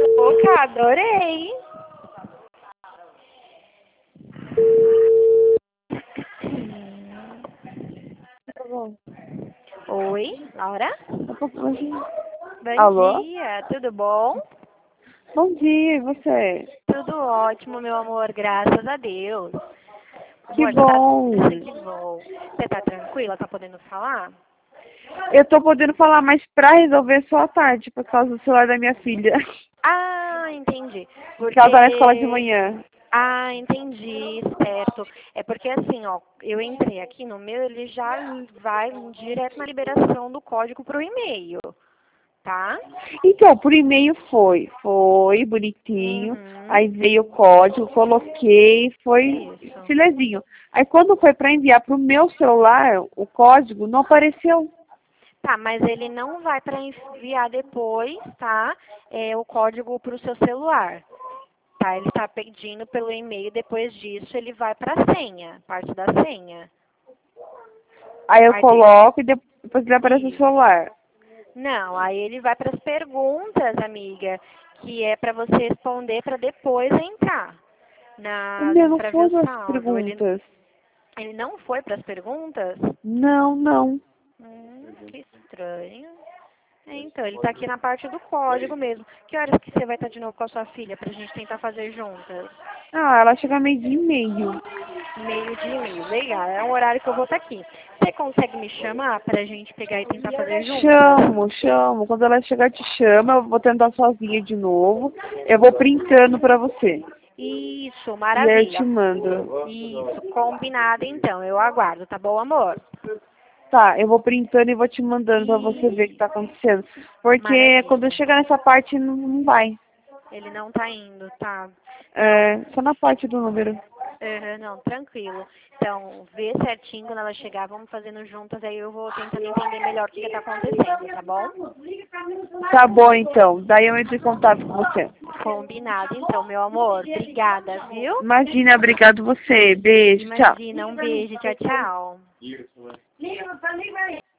louca, adorei. Tá bom. Oi, Laura? Bom Alô? dia, tudo bom? Bom dia, e você? Tudo ótimo, meu amor, graças a Deus. Que Amor, você tá... bom. Que bom. Você tá tranquila? Tá podendo falar? Eu tô podendo falar, mas pra resolver só à tarde, por causa do celular da minha filha. Ah, entendi. Porque ela tá na escola de Porque... manhã. Ah, entendi, certo. É porque assim, ó, eu entrei aqui no meu, ele já vai direto na liberação do código pro e-mail, tá? Então, por e-mail foi bonitinho. Uhum. Aí veio o código, coloquei, foi Isso. filezinho. Aí quando foi para enviar pro meu celular, o código não apareceu. Tá, mas ele não vai para enviar depois, tá? O código para o seu celular. Tá? Ele está pedindo pelo e-mail, depois disso ele vai para a senha, parte da senha. Aí eu Aí tem... coloco e depois ele aparece no Isso. celular. Não, aí ele vai para as perguntas, amiga, que é para você responder para depois entrar O meu não para ver foi o das saldo. perguntas. Ele não foi para as perguntas? Não, não. Que estranho. Então, ele está aqui na parte do código mesmo. Que horas que você vai estar de novo com a sua filha para a gente tentar fazer juntas? Ah, ela chega meio dia e meio. Meio dia e meio. Legal, é um horário que eu vou estar aqui. Você consegue me chamar para a gente pegar e tentar fazer juntas? Chamo. Quando ela chegar, te chama. Eu vou tentar sozinha de novo. Eu vou printando pra você. Isso, E aí eu te maravilha. mando. Isso, combinado então. Eu aguardo, tá bom, amor? Tá, eu vou printando e vou te mandando pra você ver o que E tá acontecendo. Porque quando eu maravilha. chegar nessa parte, não vai. Ele não tá indo, tá? Não, É, só na parte do número. não, tranquilo. Então, vê certinho quando ela chegar, vamos fazendo juntas, aí eu vou tentando entender melhor o que está acontecendo, tá bom? Tá bom, então. Daí eu entro em contato com você. Combinado, então, meu amor. Obrigada, viu? Imagina, obrigado você. Beijo, tchau. Imagina, um beijo, tchau, tchau.